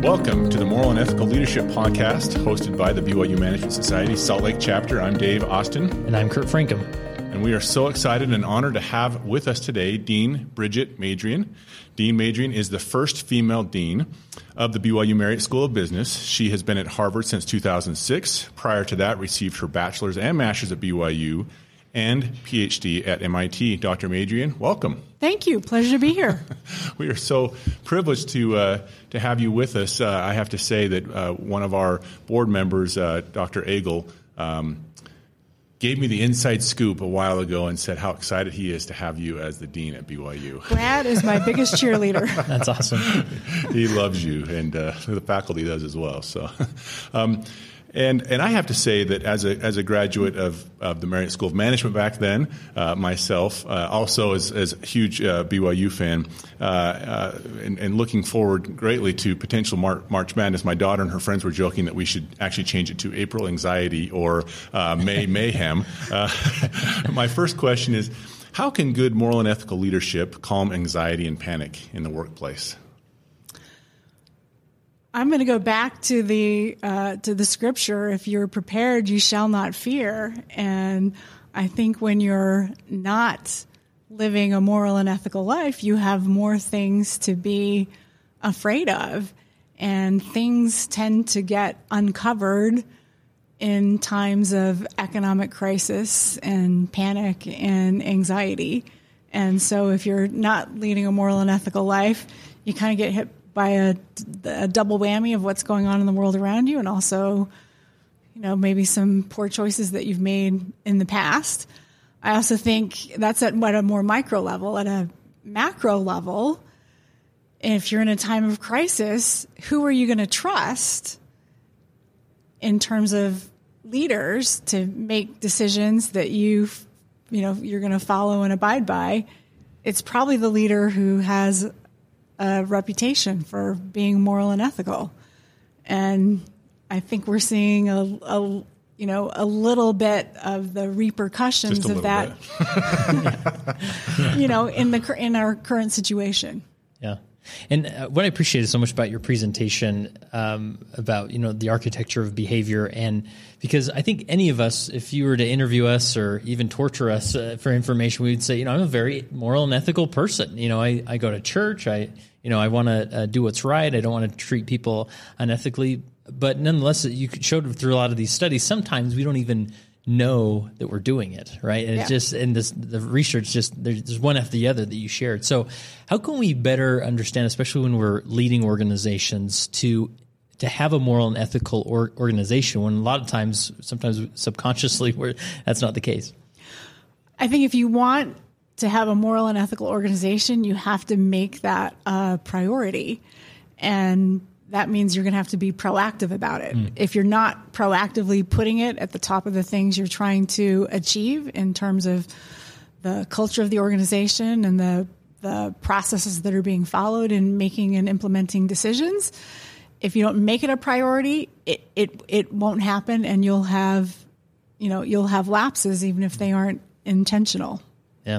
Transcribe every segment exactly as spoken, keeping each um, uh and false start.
Welcome to the Moral and Ethical Leadership Podcast, hosted by the B Y U Management Society Salt Lake Chapter. I'm Dave Austin. And I'm Kurt Frankum. And we are so excited and honored to have with us today Dean Bridget Madrian. Dean Madrian is the first female dean of the B Y U Marriott School of Business. She has been at Harvard since two thousand six. Prior to that, received her bachelor's and master's at B Y U and P H D at M I T. Doctor Madrian, welcome. Thank you. Pleasure to be here. We are so privileged to uh, to have you with us. Uh, I have to say that uh, one of our board members, uh, Doctor Agel, um, gave me the inside scoop a while ago and said how excited he is to have you as the dean at B Y U. Brad is my biggest cheerleader. That's awesome. He loves you, and uh, the faculty does as well. So, um, and and I have to say that as a as a graduate of, of the Marriott School of Management back then, uh, myself uh, also as as a huge uh, B Y U fan, uh, uh, and, and looking forward greatly to potential Mar- March Madness. My daughter and her friends were joking that we should actually change it to April Anxiety or uh, May Mayhem. Uh, my first question is, how can good moral and ethical leadership calm anxiety and panic in the workplace? I'm going to go back to the uh, to the scripture. If you're prepared, you shall not fear. And I think when you're not living a moral and ethical life, you have more things to be afraid of. And things tend to get uncovered in times of economic crisis and panic and anxiety. And so if you're not leading a moral and ethical life, you kind of get hit by a, a double whammy of what's going on in the world around you, and also, you know, maybe some poor choices that you've made in the past. I also think that's at what a more micro level. At a macro level, if you're in a time of crisis, who are you going to trust in terms of leaders to make decisions that you, you know, you're going to follow and abide by? It's probably the leader who has a reputation for being moral and ethical. And I think we're seeing a, a you know, a little bit of the repercussions of that, you know, in the in our current situation. Yeah. And uh, what I appreciated so much about your presentation um, about, you know, the architecture of behavior, and because I think any of us, if you were to interview us or even torture us uh, for information, we would say, you know, I'm a very moral and ethical person. You know, I, I go to church. I, you know, I want to uh, do what's right. I don't want to treat people unethically. But nonetheless, you showed through a lot of these studies, sometimes we don't even know that we're doing it, right? And yeah. It's just, and this, the research just, there's one after the other that you shared. So how can we better understand, especially when we're leading organizations, to to have a moral and ethical or, organization when a lot of times, sometimes subconsciously, we're, that's not the case? I think if you want to have a moral and ethical organization, you have to make that a priority. And that means you're going to have to be proactive about it. Mm. If you're not proactively putting it at the top of the things you're trying to achieve in terms of the culture of the organization and the the processes that are being followed in making and implementing decisions, if you don't make it a priority, it it, it won't happen, and you'll have, you know, you'll have lapses even if they aren't intentional. Yeah.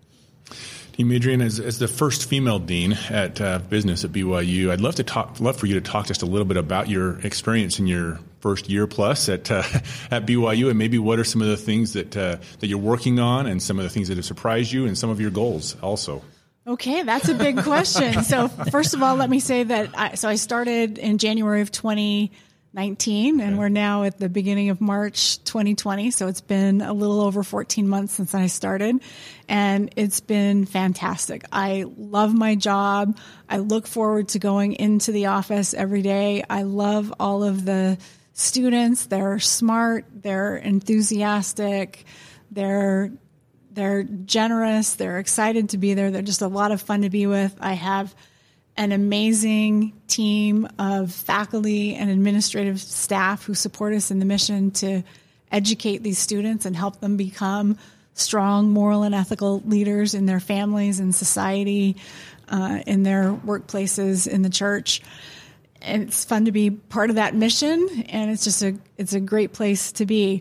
Dean Madrian, as, as the first female dean at uh, business at B Y U, I'd love to talk, love for you to talk just a little bit about your experience in your first year plus at uh, at B Y U, and maybe what are some of the things that uh, that you're working on, and some of the things that have surprised you, and some of your goals also. Okay, that's a big question. So first of all, let me say that I, so I started in January of twenty nineteen, and okay. We're now at the beginning of March twenty twenty. So it's been a little over fourteen months since I started, and it's been fantastic. I love my job. I look forward to going into the office every day. I love all of the students. They're smart. They're enthusiastic. They're they're generous. They're excited to be there. They're just a lot of fun to be with. I have an amazing team of faculty and administrative staff who support us in the mission to educate these students and help them become strong moral and ethical leaders in their families and society, uh, in their workplaces, in the church. And it's fun to be part of that mission, and it's just a it's a great place to be.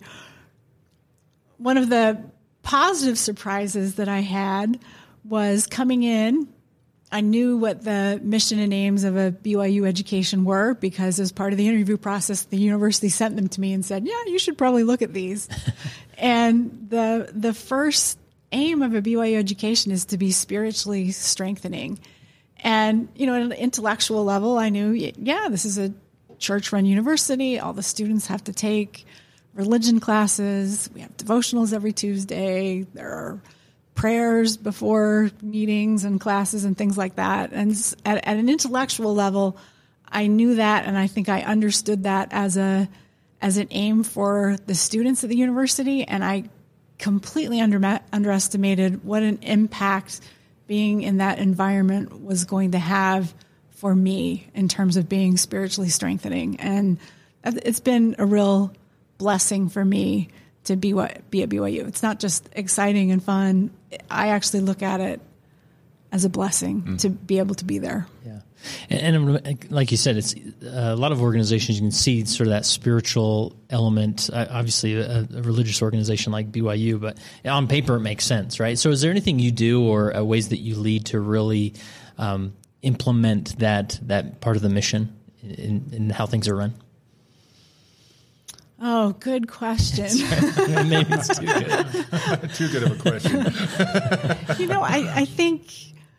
One of the positive surprises that I had was coming in I knew what the mission and aims of a B Y U education were because as part of the interview process, the university sent them to me and said, yeah, you should probably look at these. And the the first aim of a B Y U education is to be spiritually strengthening. And, you know, at an intellectual level, I knew, yeah, this is a church-run university. All the students have to take religion classes. We have devotionals every Tuesday. There are prayers before meetings and classes and things like that. And at, at an intellectual level, I knew that, and I think I understood that as a as an aim for the students at the university. And I completely under, underestimated what an impact being in that environment was going to have for me in terms of being spiritually strengthening. And it's been a real blessing for me to be what be at B Y U. It's not just exciting and fun. I actually look at it as a blessing mm. to be able to be there. Yeah. And, and like you said, it's a lot of organizations, you can see sort of that spiritual element, uh, obviously a, a religious organization like B Y U, but on paper it makes sense, right? So is there anything you do or uh, ways that you lead to really um, implement that that part of the mission in, in how things are run? Oh, good question. Right. Maybe it's too good. Too good of a question. You know, I, I think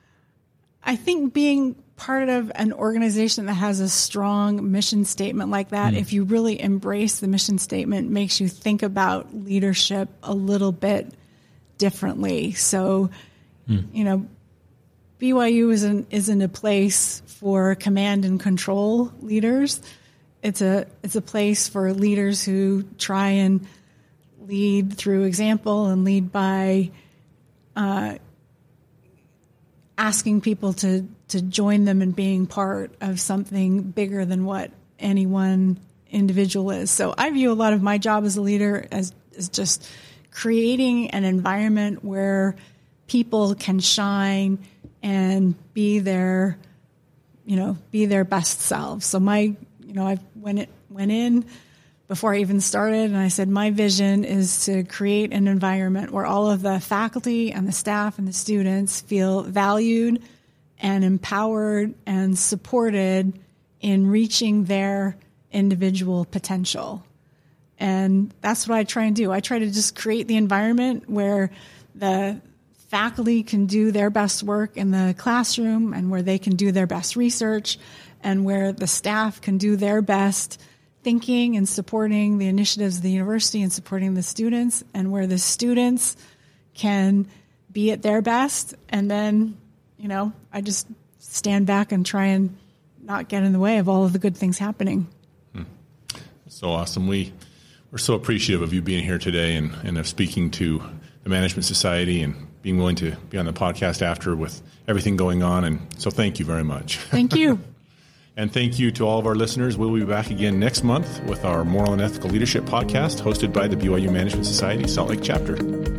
I think being part of an organization that has a strong mission statement like that, mm. if you really embrace the mission statement, makes you think about leadership a little bit differently. So, mm. you know, B Y U isn't isn't a place for command and control leaders. It's a it's a place for leaders who try and lead through example and lead by uh, asking people to, to join them in being part of something bigger than what any one individual is. So I view a lot of my job as a leader as, as just creating an environment where people can shine and be their, you know, be their best selves. So my You know, I went it, went in before I even started, and I said my vision is to create an environment where all of the faculty and the staff and the students feel valued and empowered and supported in reaching their individual potential. And that's what I try and do. I try to just create the environment where the faculty can do their best work in the classroom and where they can do their best research, and where the staff can do their best thinking and supporting the initiatives of the university and supporting the students, and where the students can be at their best. And then, you know, I just stand back and try and not get in the way of all of the good things happening. Hmm. So awesome. We, we're so appreciative of you being here today and, and of speaking to the Management Society and being willing to be on the podcast after with everything going on. And so thank you very much. Thank you. And thank you to all of our listeners. We'll be back again next month with our Moral and Ethical Leadership podcast hosted by the B Y U Management Society Salt Lake Chapter.